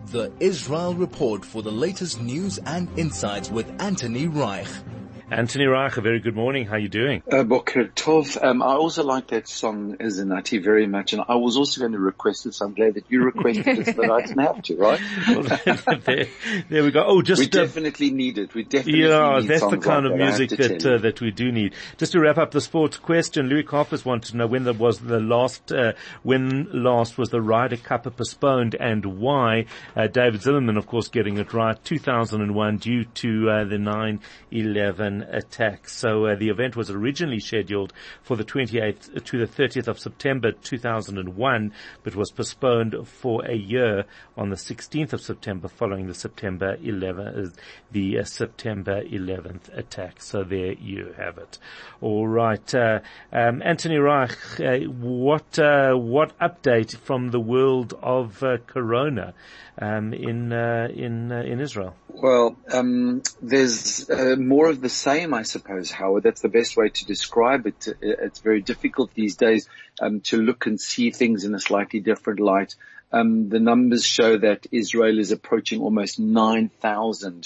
The Israel Report for the latest news and insights with Anthony Reich. Anthony Reich, a very good morning. How are you doing? Boker Tov. I also like that song, Zenati, very much. And I was also going to request it, so I'm glad that you requested it, but I didn't have to, right? Well, there we go. Oh, we definitely need it. We definitely need that's the kind like of music that we do need. Just to wrap up the sports question, Louis Carpus wanted to know when was the Ryder Cup postponed and why. David Zimmerman, of course, getting it right. 2001 due to the 9/11 attack. So the event was originally scheduled for the 28th to the 30th of September 2001, but was postponed for a year on the 16th of September following the September 11th attack. So there you have it. All right, Anthony Reich, what update from the world of Corona in Israel? Well, there's more of the same, I suppose, Howard. That's the best way to describe it. It's very difficult these days to look and see things in a slightly different light. The numbers show that Israel is approaching almost 9,000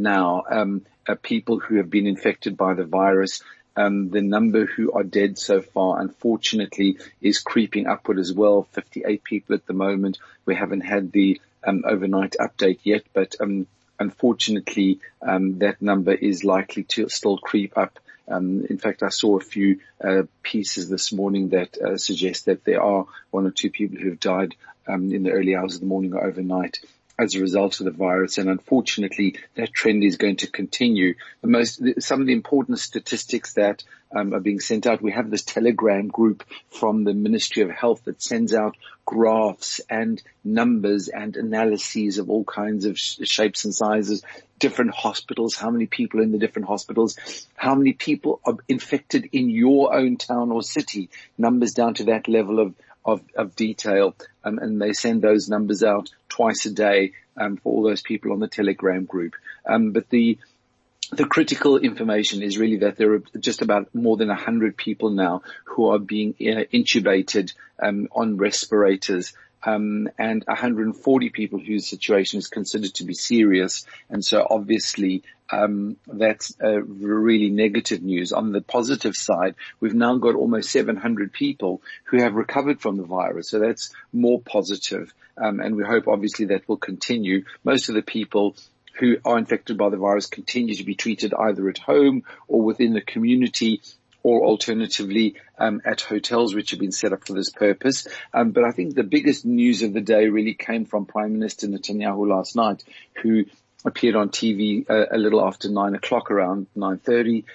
now, people who have been infected by the virus. The number who are dead so far, unfortunately, is creeping upward as well. 58 people at the moment. We haven't had the overnight update yet, but unfortunately, that number is likely to still creep up. In fact, I saw a few pieces this morning that suggest that there are one or two people who have died in the early hours of the morning or overnight as a result of the virus, and unfortunately that trend is going to continue. Some of the important statistics that are being sent out, we have this Telegram group from the Ministry of Health that sends out graphs and numbers and analyses of all kinds of shapes and sizes, different hospitals, how many people in the different hospitals, how many people are infected in your own town or city, numbers down to that level of detail, and they send those numbers out twice a day for all those people on the Telegram group. But the critical information is really that there are just about more than 100 people now who are being intubated on respirators, and 140 people whose situation is considered to be serious. And so obviously, that's really negative news. On the positive side, we've now got almost 700 people who have recovered from the virus. So that's more positive. And we hope obviously that will continue. Most of the people who are infected by the virus continue to be treated either at home or within the community, or alternatively at hotels which have been set up for this purpose. But I think the biggest news of the day really came from Prime Minister Netanyahu last night, who appeared on TV a little after 9 o'clock, around 9:30,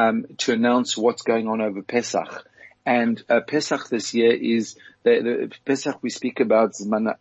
to announce what's going on over Pesach. And Pesach this year is the Pesach we speak about, Zman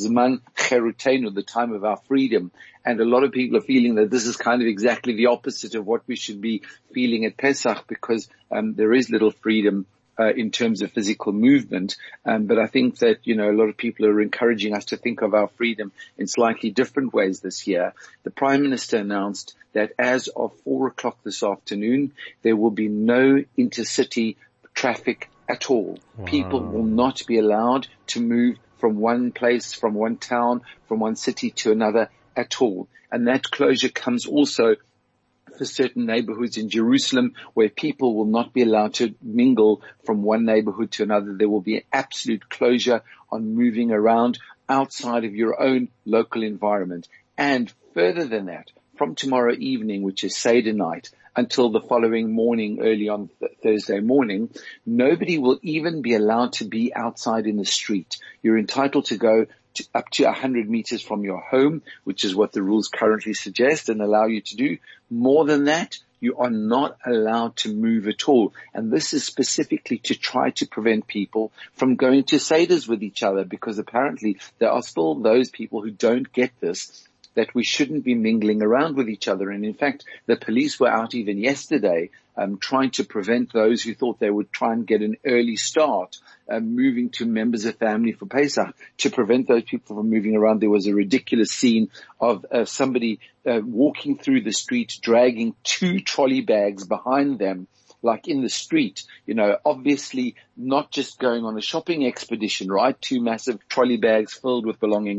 Cherutenu, the time of our freedom. And a lot of people are feeling that this is kind of exactly the opposite of what we should be feeling at Pesach, because there is little freedom in terms of physical movement. But I think that, a lot of people are encouraging us to think of our freedom in slightly different ways this year. The Prime Minister announced that as of 4 o'clock this afternoon, there will be no intercity traffic at all. Wow. People will not be allowed to move from one place, from one town, from one city to another at all. And that closure comes also for certain neighborhoods in Jerusalem where people will not be allowed to mingle from one neighborhood to another. There will be an absolute closure on moving around outside of your own local environment. And further than that, from tomorrow evening, which is Seder night, until the following morning, early on Thursday morning, nobody will even be allowed to be outside in the street. You're entitled to go up to 100 meters from your home, which is what the rules currently suggest and allow you to do. More than that, you are not allowed to move at all. And this is specifically to try to prevent people from going to Seders with each other, because apparently there are still those people who don't get this, that we shouldn't be mingling around with each other. And in fact, the police were out even yesterday trying to prevent those who thought they would try and get an early start moving to members of family for Pesach, to prevent those people from moving around. There was a ridiculous scene of somebody walking through the street, dragging 2 trolley bags behind them, like in the street, obviously not just going on a shopping expedition, right? 2 massive trolley bags filled with belongings.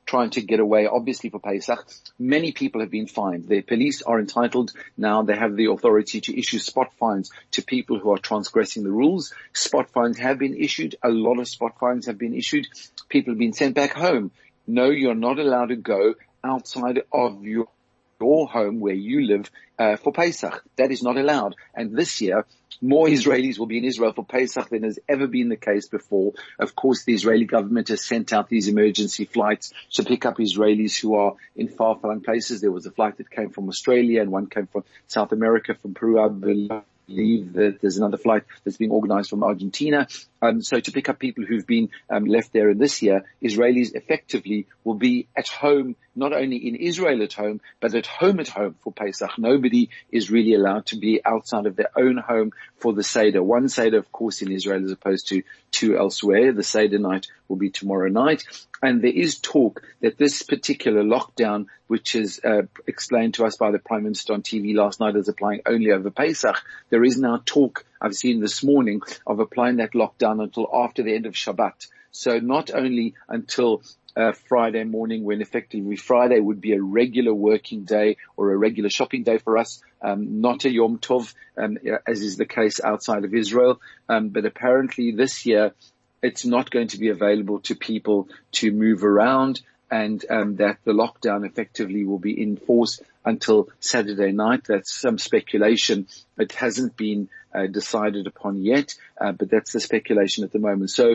trying to get away, obviously for Pesach. Many people have been fined. The police are entitled now, they have the authority to issue spot fines to people who are transgressing the rules. Spot fines have been issued. A lot of spot fines have been issued. People have been sent back home. No, you're not allowed to go outside of your home where you live for Pesach. That is not allowed. And this year, more Israelis will be in Israel for Pesach than has ever been the case before. Of course, the Israeli government has sent out these emergency flights to pick up Israelis who are in far-flung places. There was a flight that came from Australia and one came from South America, from Peru, I believe that there's another flight that's being organized from Argentina. So to pick up people who've been left there. And this year, Israelis effectively will be at home, not only in Israel at home, but at home for Pesach. Nobody is really allowed to be outside of their own home for the Seder. One Seder, of course, in Israel as opposed to two elsewhere. The Seder night will be tomorrow night. And there is talk that this particular lockdown, which is explained to us by the Prime Minister on TV last night as applying only over Pesach, there is now talk, I've seen this morning, of applying that lockdown until after the end of Shabbat. So not only until Friday morning, when effectively Friday would be a regular working day or a regular shopping day for us, not a Yom Tov, as is the case outside of Israel. But apparently this year, it's not going to be available to people to move around, and that the lockdown effectively will be in force until Saturday night. That's some speculation. It hasn't been decided upon yet, but that's the speculation at the moment. So,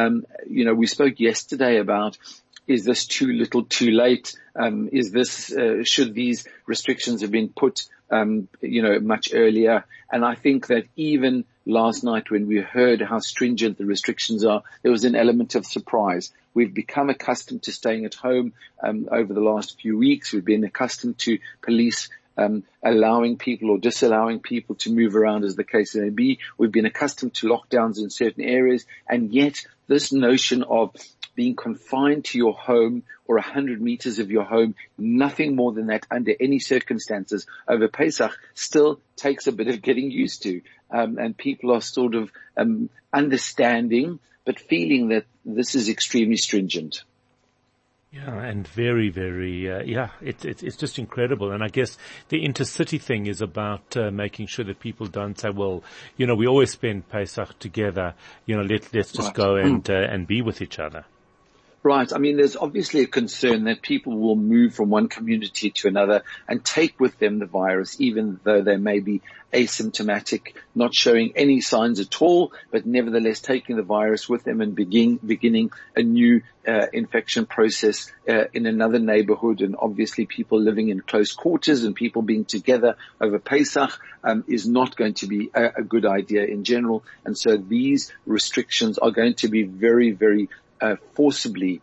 we spoke yesterday about, is this too little, too late? Should these restrictions have been put, much earlier? And I think that even last night when we heard how stringent the restrictions are, there was an element of surprise. We've become accustomed to staying at home over the last few weeks. We've been accustomed to police allowing people or disallowing people to move around as the case may be. We've been accustomed to lockdowns in certain areas, and yet this notion of being confined to your home or 100 meters of your home, nothing more than that under any circumstances over Pesach, still takes a bit of getting used to. And people are sort of understanding, but feeling that this is extremely stringent. Yeah, and very, very, it's just incredible. And I guess the intercity thing is about making sure that people don't say, well, we always spend Pesach together, let's just go and be with each other. Right. I mean, there's obviously a concern that people will move from one community to another and take with them the virus, even though they may be asymptomatic, not showing any signs at all, but nevertheless taking the virus with them and beginning a new infection process in another neighborhood. And obviously people living in close quarters and people being together over Pesach is not going to be a good idea in general. And so these restrictions are going to be very, very forcibly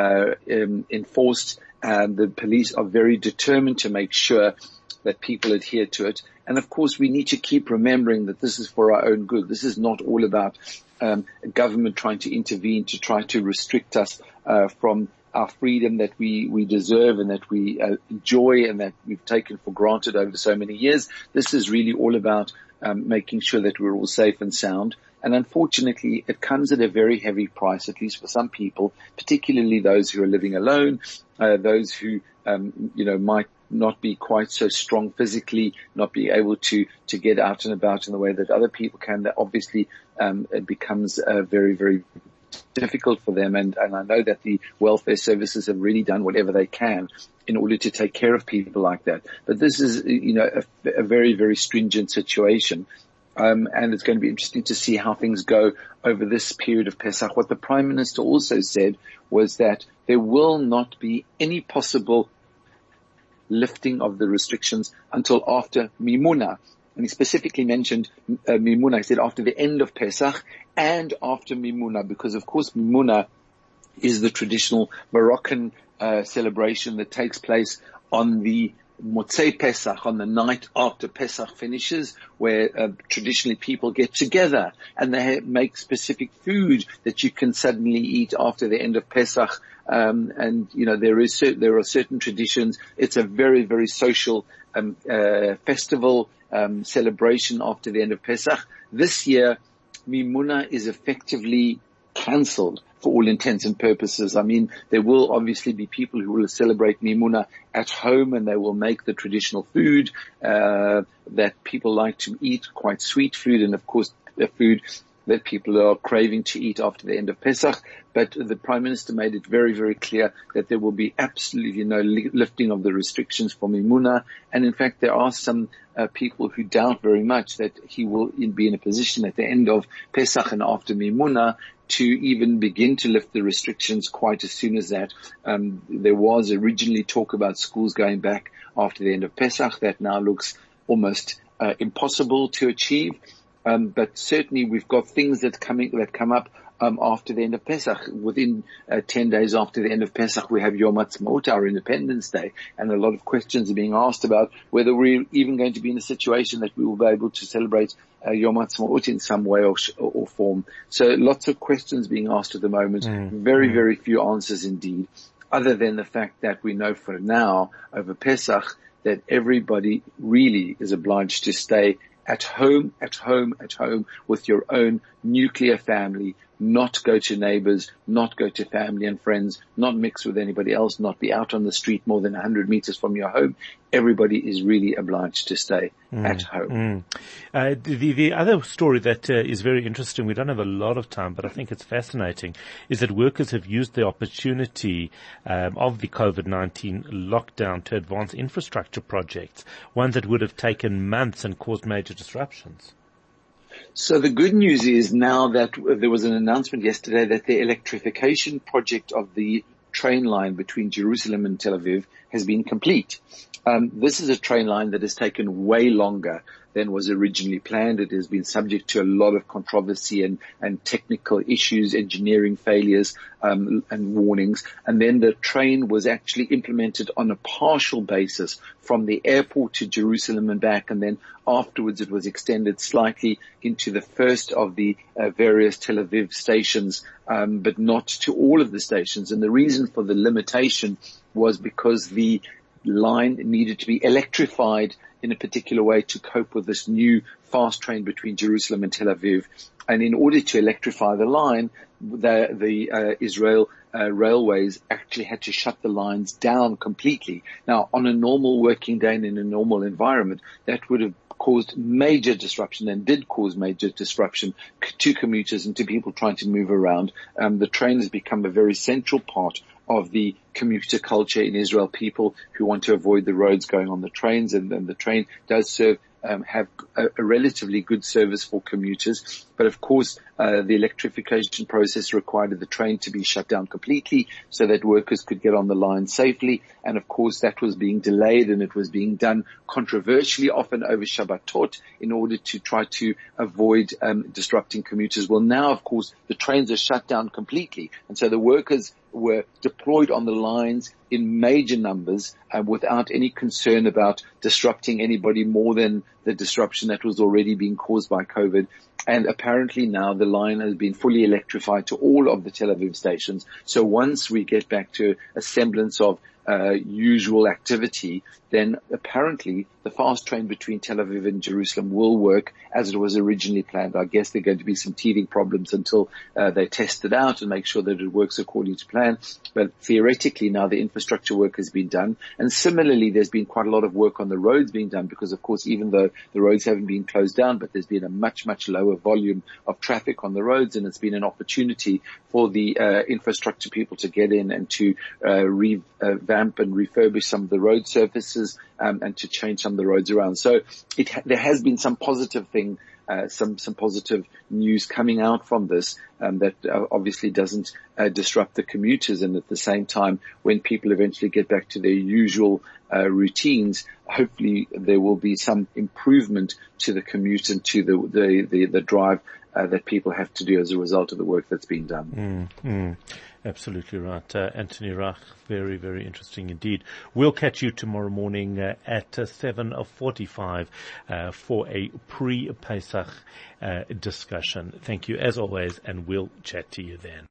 enforced. The police are very determined to make sure that people adhere to it. And of course, we need to keep remembering that this is for our own good. This is not all about government trying to intervene to try to restrict us from our freedom that we deserve and that we enjoy and that we've taken for granted over so many years. This is really all about making sure that we're all safe and sound. And unfortunately, it comes at a very heavy price, at least for some people, particularly those who are living alone, those who, might not be quite so strong physically, not be able to get out and about in the way that other people can. That obviously, it becomes very, very difficult for them. And I know that the welfare services have really done whatever they can in order to take care of people like that. But this is, a very, very stringent situation. And it's going to be interesting to see how things go over this period of Pesach. What the Prime Minister also said was that there will not be any possible lifting of the restrictions until after Mimuna. And he specifically mentioned Mimuna. He said after the end of Pesach and after Mimuna, because of course Mimuna is the traditional Moroccan celebration that takes place on the Motzei Pesach, on the night after Pesach finishes, where traditionally people get together and they make specific food that you can suddenly eat after the end of Pesach. There are certain traditions. It's a very, very social festival celebration after the end of Pesach. This year, Mimuna is effectively cancelled for all intents and purposes. I mean, there will obviously be people who will celebrate Mimuna at home, and they will make the traditional food that people like to eat, quite sweet food, and of course the food that people are craving to eat after the end of Pesach. But the Prime Minister made it very, very clear that there will be absolutely no lifting of the restrictions for Mimuna. And in fact, there are some people who doubt very much that he will be in a position at the end of Pesach and after Mimuna to even begin to lift the restrictions quite as soon as that. There was originally talk about schools going back after the end of Pesach. That now looks almost impossible to achieve. But certainly we've got things that come up after the end of Pesach. Within 10 days after the end of Pesach, we have Yom Ha'atzmaut, our Independence Day, and a lot of questions are being asked about whether we're even going to be in a situation that we will be able to celebrate Yom Ha'atzmaut in some way or form. So lots of questions being asked at the moment. Very, very few answers indeed, other than the fact that we know for now over Pesach that everybody really is obliged to stay at home with your own nuclear family, not go to neighbors, not go to family and friends, not mix with anybody else, not be out on the street more than 100 meters from your home. Everybody is really obliged to stay at home. The other story that is very interesting, we don't have a lot of time, but I think it's fascinating, is that workers have used the opportunity of the COVID-19 lockdown to advance infrastructure projects, ones that would have taken months and caused major disruptions. So the good news is now that there was an announcement yesterday that the electrification project of the train line between Jerusalem and Tel Aviv has been complete. This is a train line that has taken way longer than was originally planned. It has been subject to a lot of controversy and technical issues, engineering failures, and warnings. And then the train was actually implemented on a partial basis from the airport to Jerusalem and back. And then afterwards it was extended slightly into the first of the various Tel Aviv stations, but not to all of the stations. And the reason for the limitation was because the line needed to be electrified in a particular way to cope with this new fast train between Jerusalem and Tel Aviv. And in order to electrify the line, the Israel railways actually had to shut the lines down completely. Now, on a normal working day and in a normal environment, that would have caused major disruption and did cause major disruption to commuters and to people trying to move around. The train has become a very central part of the commuter culture in Israel, people who want to avoid the roads going on the trains, and the train does have a relatively good service for commuters. But of course, the electrification process required the train to be shut down completely so that workers could get on the line safely. And of course, that was being delayed, and it was being done controversially, often over Shabbatot, in order to try to avoid disrupting commuters. Well, now, of course, the trains are shut down completely. And so the workers were deployed on the lines in major numbers without any concern about disrupting anybody more than the disruption that was already being caused by COVID. And apparently now the line has been fully electrified to all of the Tel Aviv stations. So once we get back to a semblance of usual activity, then apparently the fast train between Tel Aviv and Jerusalem will work as it was originally planned. I guess there are going to be some teething problems until they test it out and make sure that it works according to plan. But theoretically now the infrastructure work has been done. And similarly, there's been quite a lot of work on the roads being done because, of course, even though the roads haven't been closed down, but there's been a much, much lower volume of traffic on the roads, and it's been an opportunity for the infrastructure people to get in and to revamp and refurbish some of the road surfaces and to change some of the roads around. So there has been some positive thing, some positive news coming out from this that obviously doesn't disrupt the commuters. And at the same time, when people eventually get back to their usual routines, hopefully there will be some improvement to the commute and to the drive that people have to do as a result of the work that's being done. Absolutely right. Anthony Rach, very, very interesting indeed. We'll catch you tomorrow morning at 7:45 for a pre-Pesach discussion. Thank you as always, and we'll chat to you then.